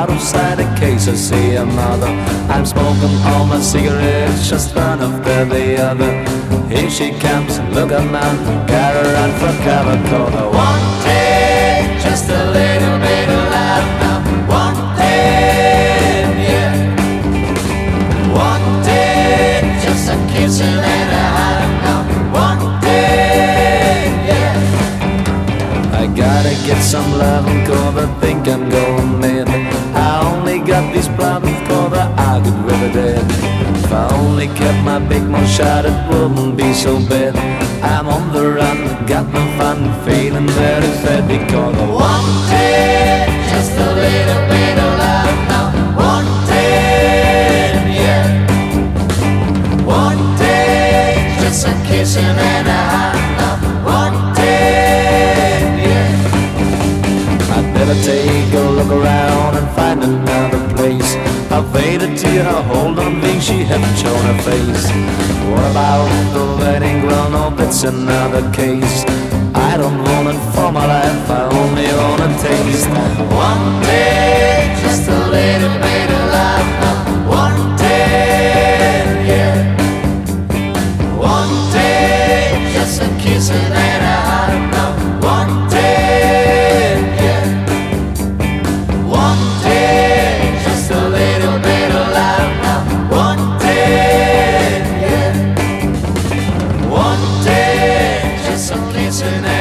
out of sight in case I see her mother. I'm smoking all my cigarettes, just one after the other. Here she comes, look at man, got her run for cover, call her wanted, just a little bit of love now. Wanted, yeah. Wanted, just a kiss and a hug now. Wanted, yeah. I gotta get some love and cause I think I'm going mad. I only got these problems cause I could river dead. If I only kept my big mouth shut, it wouldn't be so bad. I'm on the run, got no fun, feeling very sad because I wanted just a little bit of love now. Wanted, yeah. Wanted just a kiss and a hug now. Wanted, yeah. I'd better take a look around and find another place. I waited till her hold on me, she hadn't shown her face. What about the wedding? Well, no, that's another case. I don't want it for my life, I only want a taste. One day, just a little bit of love now. One day, yeah. One day, just a kiss and a hug now. One day, yeah. One day, just a little bit of love now. One day, yeah. One day, just a kiss and